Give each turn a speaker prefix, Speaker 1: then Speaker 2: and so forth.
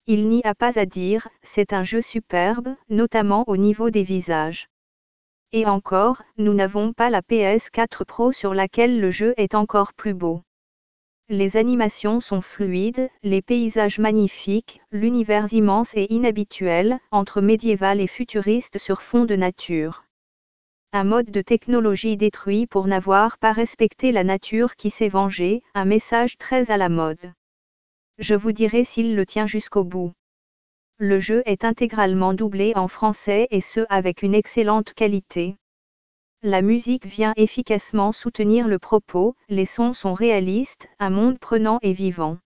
Speaker 1: Il n'y a pas à dire, c'est un jeu superbe, notamment au niveau des visages. Et encore, nous n'avons pas la PS4 Pro sur laquelle le jeu est encore plus beau. Les animations sont fluides, les paysages magnifiques, l'univers immense et inhabituel, entre médiéval et futuriste sur fond de nature. Un mode de technologie détruit pour n'avoir pas respecté la nature qui s'est vengée, un message très à la mode. Je vous dirai s'il le tient jusqu'au bout. Le jeu est intégralement doublé en français et ce avec une excellente qualité. La musique vient efficacement soutenir le propos, les sons sont réalistes, un monde prenant et vivant.